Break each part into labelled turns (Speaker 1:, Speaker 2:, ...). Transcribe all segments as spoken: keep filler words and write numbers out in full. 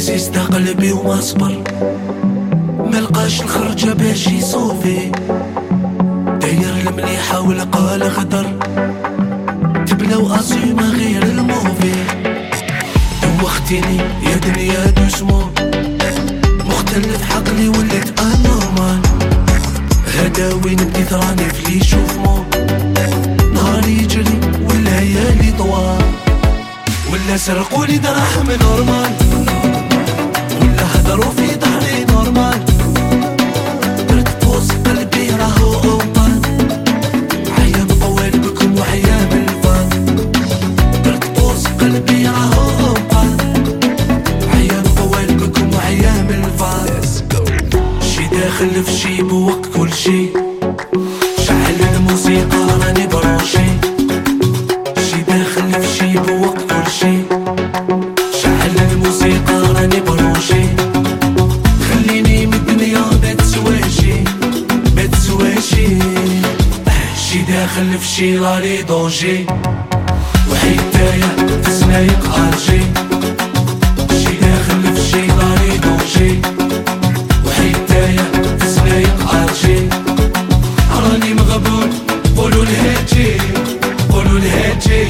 Speaker 1: ريزيستا قلبي وما صبر، ملقاش الخرجة باش يصوفي، داير المليحة ولقى الغدر، تبلاو أصيمة غير الموفي. دوختيني يا دنيا دوسمو، مختلف عقلي وليت انورمال، هدا وين بديت راني في لي شوفمو، نهاري يجري والليالي طوال، ولا سرقولي دراهم نورمال، ولا هدروا في ظهري نورمال، درت بوز قلبي راهو اوطان، عيا بطوال بكم وعيا بالفان، درت بوز قلبي راهو اوطان، عيا بطوال بكم وعيا بالفان. شي داخل في شي بوقت كل شي، شعل الموسيقى راني بروشي، شي داخل في شي بوقت كل شي، شعل الموسيقى راني بروشي، خليني من الدنيا ما تسواشي ما تسواشي. شي داخل في شي راني دونجي، وحيدايا في سنايق ارجي، شي داخل في شي راني دونجي، وحيدايا في سنايق ارجي، راني مغبون قولوا الهاجي قولوا الهاجي.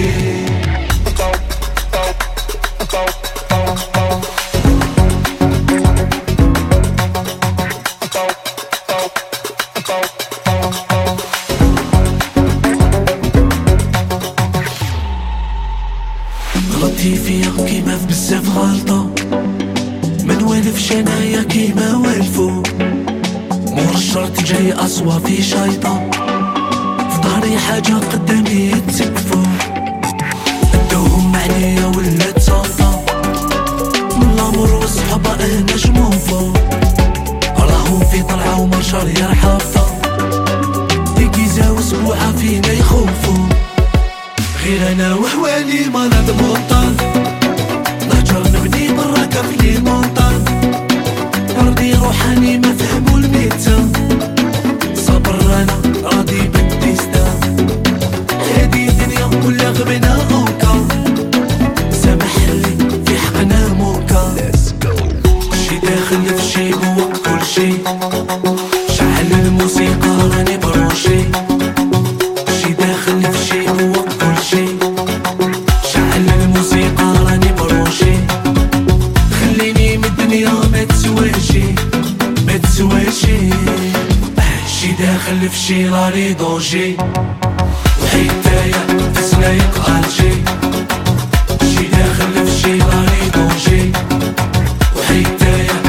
Speaker 1: غلطتي فيا كيما في بزاف غلطة، ما نوالفش انايا كيما والفو، مور الشرط جاي أصوى في شايطة، في ظهري حاجة قدامي يتسقفو، ادوهم عليا ولا تصنطة، من لامور والصحبة انا جموفو، راهم في طلعة ومرشار يا حافظة، ديكيزا واسبوعة فينا يخوفو، غير انا وحوالي مرض موطن، نهجر نبني براكة في لي مونطان، مرضي روحاني ما فهمو الميتا، صبر انا راضي بالديستا، هادي دنيا ولا غبنا اوكا، سامح لي في حقنا موكا. شي داخل في شي بوقت كل شي، شعل الموسيقى راني بروشي، شي داخل في شي بوقت كل شي، شعل الموسيقى راني بروشي، خليني من الدنيا ما تسواشي ما تسواشي. شي داخل في شي راني دونجي، وحيدايا في سنايق ارجي، شي داخل في شي راني دونجي، وحيدايا